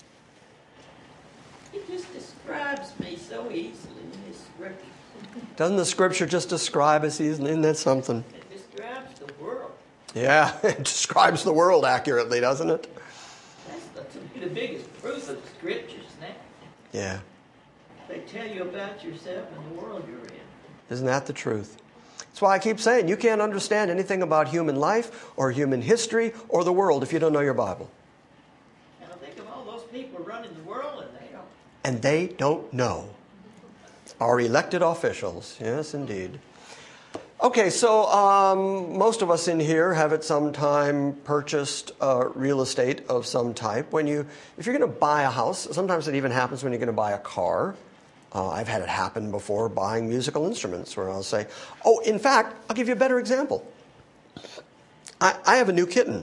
It just describes me so easily in this scripture. Doesn't the scripture just describe us easily? Isn't that something? It describes the world. Yeah, it describes the world accurately, doesn't it? That's the, to me the biggest proof of the scriptures now. Yeah. They tell you about yourself and the world you're in. Isn't that the truth? That's why I keep saying you can't understand anything about human life or human history or the world if you don't know your Bible. And I think of all those people running the world and they don't. And they don't know. Our elected officials. Yes, indeed. Okay, so um, most of us in here have at some time purchased uh, real estate of some type. When you, if you're going to buy a house, sometimes it even happens when you're going to buy a car. Uh, I've had it happen before buying musical instruments where I'll say, oh, in fact, I'll give you a better example. I, I have a new kitten.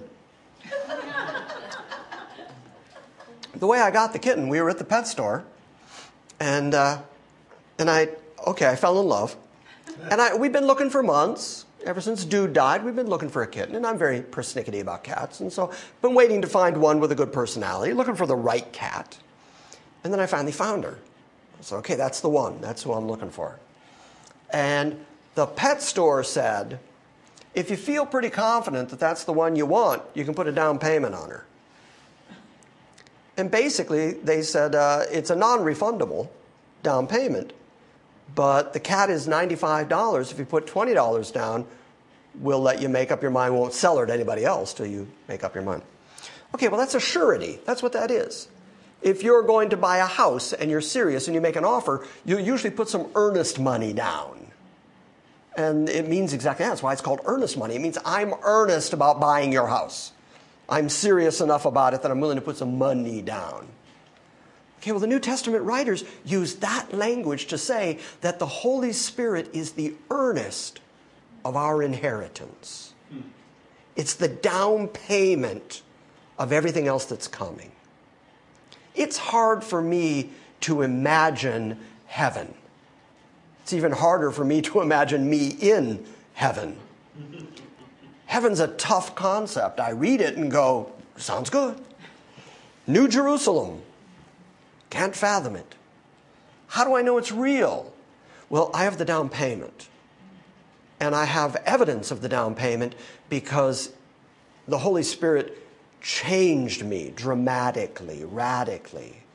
The way I got the kitten, we were at the pet store, and uh, and I, okay, I fell in love. And I, we've been looking for months. Ever since Dude died, we've been looking for a kitten, and I'm very persnickety about cats, and so I've been waiting to find one with a good personality, looking for the right cat. And then I finally found her. So, okay, that's the one. That's who I'm looking for. And the pet store said, if you feel pretty confident that that's the one you want, you can put a down payment on her. And basically, they said uh, it's a non-refundable down payment, but the cat is ninety-five dollars. If you put twenty dollars down, we'll let you make up your mind. We won't sell her to anybody else till you make up your mind. Okay, well, that's a surety. That's what that is. If you're going to buy a house and you're serious and you make an offer, you usually put some earnest money down. And it means exactly that. That's why it's called earnest money. It means I'm earnest about buying your house. I'm serious enough about it that I'm willing to put some money down. Okay, well, the New Testament writers use that language to say that the Holy Spirit is the earnest of our inheritance. It's the down payment of everything else that's coming. It's hard for me to imagine heaven. It's even harder for me to imagine me in heaven. Heaven's a tough concept. I read it and go, sounds good. New Jerusalem. Can't fathom it. How do I know it's real? Well, I have the down payment. And I have evidence of the down payment because the Holy Spirit changed me dramatically, radically.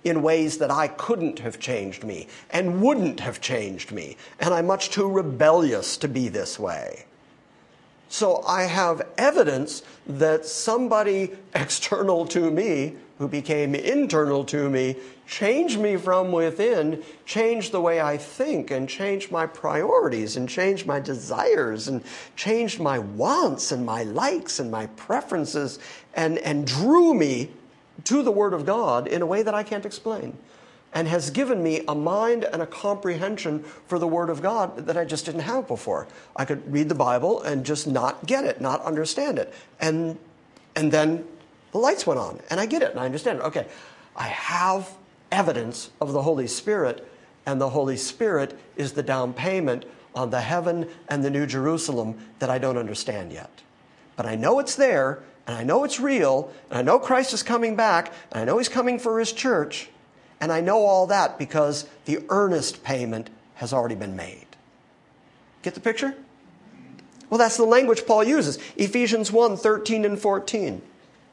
in ways that I couldn't have changed me and wouldn't have changed me. And I'm much too rebellious to be this way. So I have evidence that somebody external to me, who became internal to me, changed me from within, changed the way I think, and changed my priorities, and changed my desires, and changed my wants, and my likes, and my preferences, and, and drew me to the Word of God in a way that I can't explain, and has given me a mind and a comprehension for the Word of God that I just didn't have before. I could read the Bible and just not get it, not understand it. And, and then the lights went on, and I get it, and I understand it. Okay, I have evidence of the Holy Spirit, and the Holy Spirit is the down payment on the heaven and the New Jerusalem that I don't understand yet. But I know it's there, and I know it's real, and I know Christ is coming back, and I know He's coming for His church, and I know all that because the earnest payment has already been made. Get the picture? Well, that's the language Paul uses. Ephesians one, thirteen and fourteen.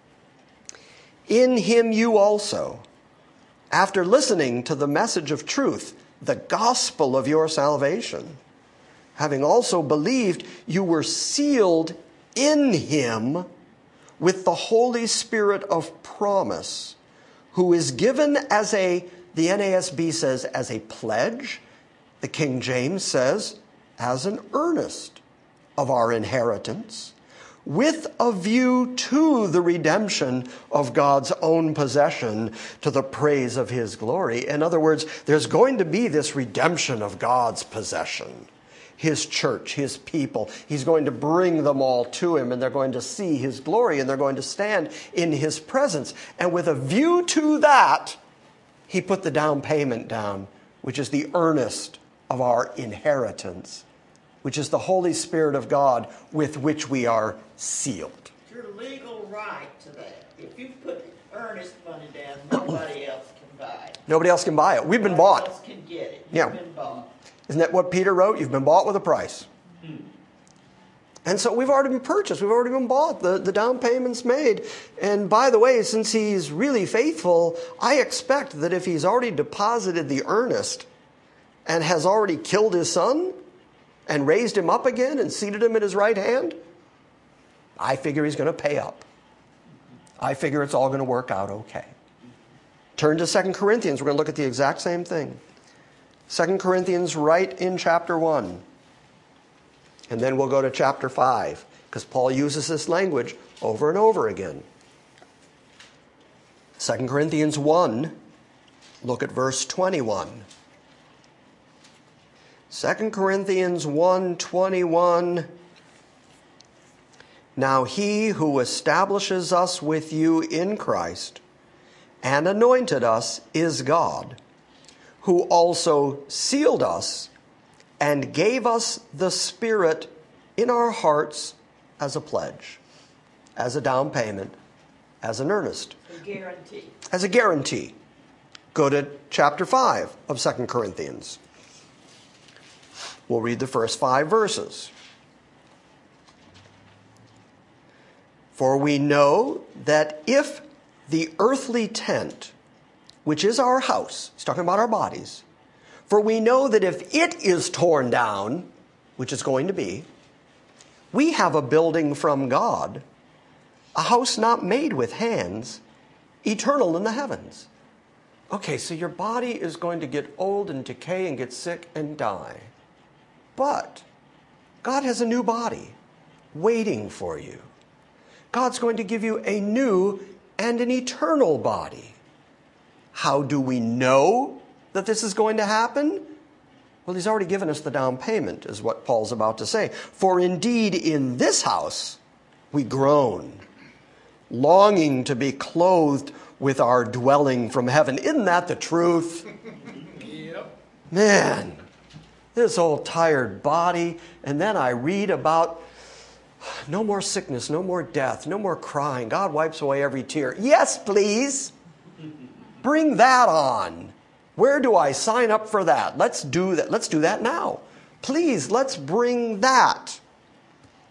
In Him you also, after listening to the message of truth, the gospel of your salvation, having also believed, you were sealed in Him with the Holy Spirit of promise, who is given as a, the N A S B says, as a pledge. The King James says, as an earnest of our inheritance, with a view to the redemption of God's own possession, to the praise of His glory. In other words, there's going to be this redemption of God's possession, His church, His people. He's going to bring them all to Him, and they're going to see His glory, and they're going to stand in His presence. And with a view to that, He put the down payment down, which is the earnest of our inheritance, which is the Holy Spirit of God with which we are sealed. Your legal right to that. If you put earnest money down, nobody else can buy it. Nobody else can buy it. We've been Nobody bought. else can get it. You've Yeah. been bought. Isn't that what Peter wrote? You've been bought with a price. Hmm. And so we've already been purchased. We've already been bought. The, the down payment's made. And by the way, since He's really faithful, I expect that if He's already deposited the earnest and has already killed His Son and raised Him up again and seated Him at His right hand, I figure He's going to pay up. I figure it's all going to work out okay. Turn to Second Corinthians. We're going to look at the exact same thing. Second Corinthians right in chapter one. And then we'll go to chapter five, because Paul uses this language over and over again. Second Corinthians one, look at verse twenty-one. Second Corinthians one, twenty-one. Now He who establishes us with you in Christ and anointed us is God, who also sealed us and gave us the Spirit in our hearts as a pledge, as a down payment, as an earnest. A guarantee. As a guarantee. Go to chapter five of Second Corinthians. We'll read the first five verses. For we know that if the earthly tent, which is our house, he's talking about our bodies, for we know that if it is torn down, which is going to be, we have a building from God, a house not made with hands, eternal in the heavens. Okay, so your body is going to get old and decay and get sick and die. But God has a new body waiting for you. God's going to give you a new and an eternal body. How do we know that this is going to happen? Well, He's already given us the down payment, is what Paul's about to say. For indeed in this house we groan, longing to be clothed with our dwelling from heaven. Isn't that the truth? Yep. Man, this old tired body. And then I read about no more sickness, no more death, no more crying. God wipes away every tear. Yes, please. Bring that on. Where do I sign up for that? Let's do that. Let's do that now. Please, let's bring that.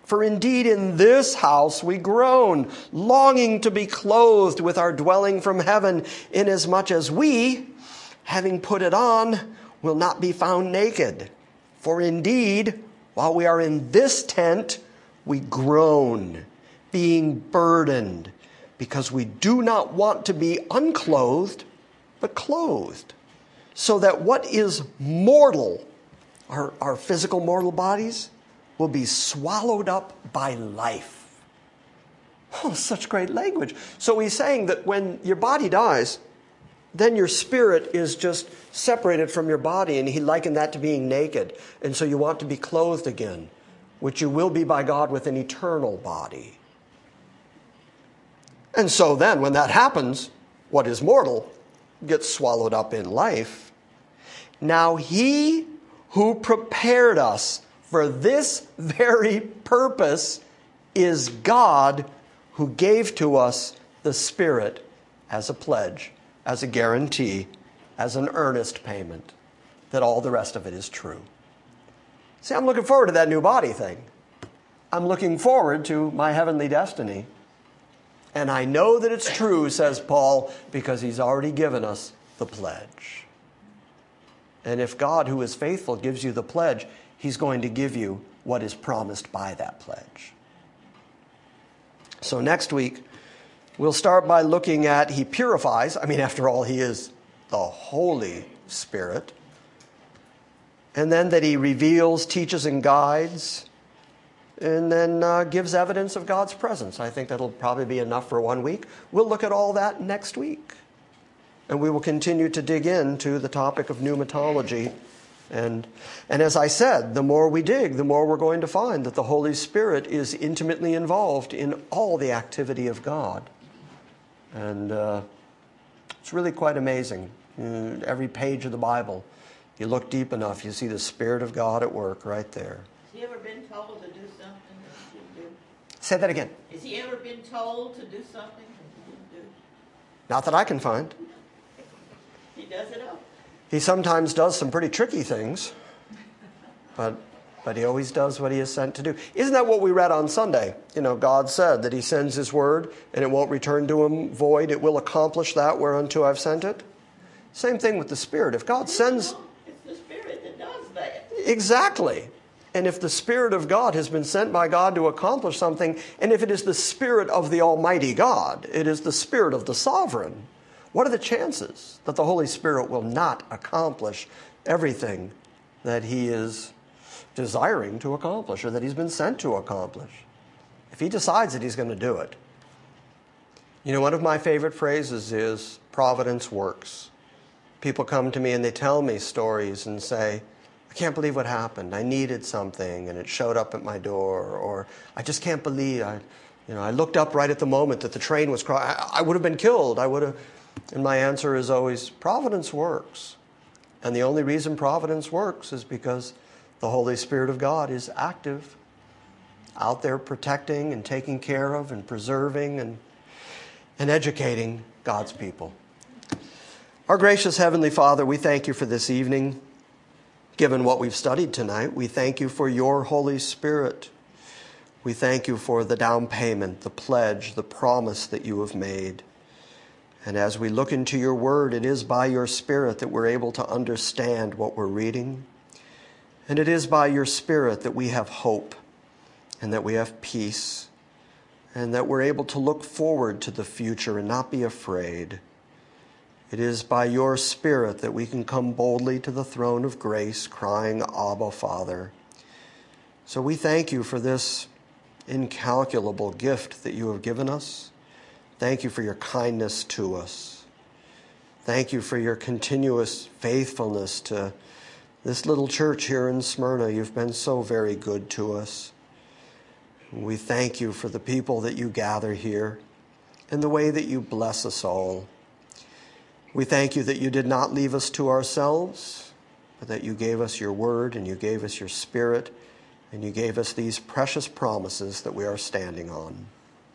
For indeed in this house we groan, longing to be clothed with our dwelling from heaven, inasmuch as we, having put it on, will not be found naked. For indeed, while we are in this tent, we groan, being burdened, because we do not want to be unclothed, but clothed, so that what is mortal, our, our physical mortal bodies, will be swallowed up by life. Oh, such great language. So he's saying that when your body dies, then your spirit is just separated from your body, and he likened that to being naked. And so you want to be clothed again, which you will be by God with an eternal body. And so then, when that happens, what is mortal gets swallowed up in life. Now he who prepared us for this very purpose is God, who gave to us the Spirit as a pledge, as a guarantee, as an earnest payment that all the rest of it is true. See, I'm looking forward to that new body thing. I'm looking forward to my heavenly destiny. And I know that it's true, says Paul, because he's already given us the pledge. And if God, who is faithful, gives you the pledge, he's going to give you what is promised by that pledge. So next week, we'll start by looking at he purifies. I mean, after all, he is the Holy Spirit. And then that he reveals, teaches, and guides. And then uh, gives evidence of God's presence. I think that'll probably be enough for one week. We'll look at all that next week. And we will continue to dig into the topic of pneumatology. And, and as I said, the more we dig, the more we're going to find that the Holy Spirit is intimately involved in all the activity of God. And uh, it's really quite amazing. Uh, every page of the Bible, you look deep enough, you see the Spirit of God at work right there. Has he ever been told to do something that he didn't do? Say that again. Has he ever been told to do something that he didn't do? Not that I can find. He does it all. He sometimes does some pretty tricky things, but but he always does what he is sent to do. Isn't that what we read on Sunday? You know, God said that he sends his word and it won't return to him void. It will accomplish that whereunto I've sent it. Same thing with the Spirit. If God sends... It's the Spirit that does that. Exactly. And if the Spirit of God has been sent by God to accomplish something, and if it is the Spirit of the Almighty God, it is the Spirit of the Sovereign, what are the chances that the Holy Spirit will not accomplish everything that he is desiring to accomplish or that he's been sent to accomplish? If he decides that he's going to do it. You know, one of my favorite phrases is, providence works. People come to me and they tell me stories and say, I can't believe what happened. I needed something and it showed up at my door. Or I just can't believe, I, you know, I looked up right at the moment that the train was crossing. I, I would have been killed. I would have... And my answer is always, providence works. And the only reason providence works is because the Holy Spirit of God is active, out there protecting and taking care of and preserving and, and educating God's people. Our gracious Heavenly Father, we thank you for this evening. Given what we've studied tonight, we thank you for your Holy Spirit. We thank you for the down payment, the pledge, the promise that you have made. And as we look into your word, it is by your Spirit that we're able to understand what we're reading. And it is by your Spirit that we have hope and that we have peace and that we're able to look forward to the future and not be afraid. It is by your Spirit that we can come boldly to the throne of grace, crying, Abba, Father. So we thank you for this incalculable gift that you have given us. Thank you for your kindness to us. Thank you for your continuous faithfulness to this little church here in Smyrna. You've been so very good to us. We thank you for the people that you gather here and the way that you bless us all. We thank you that you did not leave us to ourselves, but that you gave us your word and you gave us your Spirit and you gave us these precious promises that we are standing on.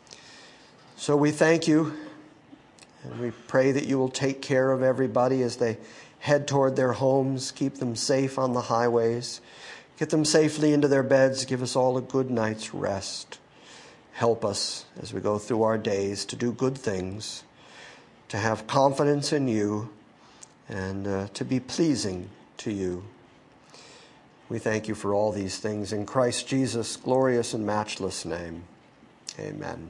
So we thank you, and we pray that you will take care of everybody as they head toward their homes, keep them safe on the highways, Get them safely into their beds. Give us all a good night's rest. Help us as we go through our days to do good things, to have confidence in you, and uh, to be pleasing to you. We thank you for all these things in Christ Jesus' glorious and matchless name. Amen.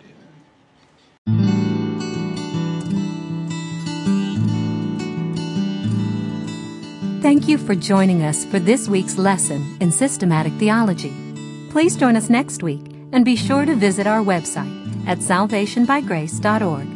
Thank you for joining us for this week's lesson in Systematic Theology. Please join us next week and be sure to visit our website at salvation by grace dot org.